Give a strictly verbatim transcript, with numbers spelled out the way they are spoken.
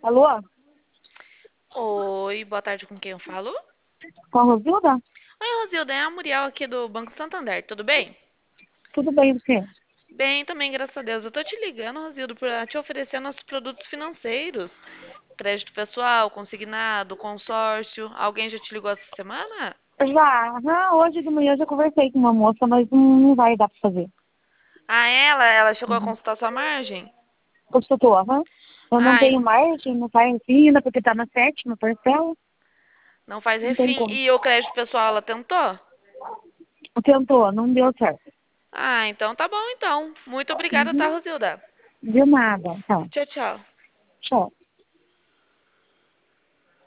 Alô? Oi, boa tarde, com quem eu falo? Com a Rosilda? Oi, Rosilda, é a Muriel aqui do Banco Santander, tudo bem? Tudo bem, você? Bem, também, graças a Deus. Eu tô te ligando, Rosilda, para te oferecer nossos produtos financeiros. Crédito pessoal, consignado, consórcio. Alguém já te ligou essa semana? Já, já, hoje de manhã eu já conversei com uma moça, mas não, não vai dar pra fazer. Ah, ela? Ela chegou a Uhum. consultar sua margem? Consultou, aham. Eu não Ai, tenho margem, não faz ainda, porque tá na sétima parcela, não faz não tem refim. como. E o crédito pessoal, ela tentou? Tentou, não deu certo. Ah, então tá bom, então. Muito obrigada, tá, Uhum. Rosilda? De nada, tá. Tchau, tchau. Tchau.